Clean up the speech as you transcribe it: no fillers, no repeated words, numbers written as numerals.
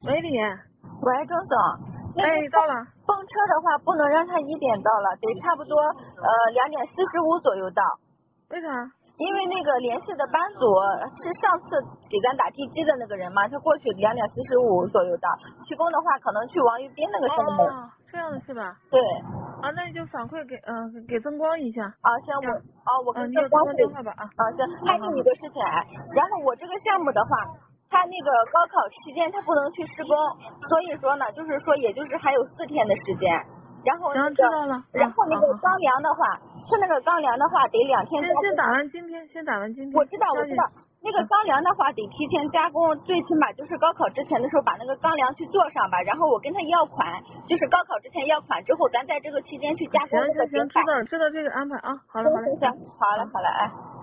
喂，李岩。 喂，钟总。 哎，到了。 蹦车的话，不能让他1点到了，得差不多2点45左右到。 为啥？ 因为那个联系的班组是上次给咱打地基的那个人嘛，他过去2点45左右到。提供的话，可能去王玉斌那个项目。 哦，这样的是吧？ 对。 啊，那你就反馈给增光一下。 啊，行，我跟你有增光电话吧啊。 行，还有一个事情然后我这个项目的话，他那个高考期间他不能去施工，所以说呢，就是说也就是还有4天的时间。然后那个， 知道了。 然后那个钢梁的话，测那个钢梁的话得2天加工。 先打完今天。 我知道。那个钢梁的话得提前加工，最起码就是高考之前的时候把那个钢梁去做上吧，然后我跟他要款，就是高考之前要款之后，咱在这个期间去加工那个。 行，知道这个安排啊。好了。 行，好了，哎。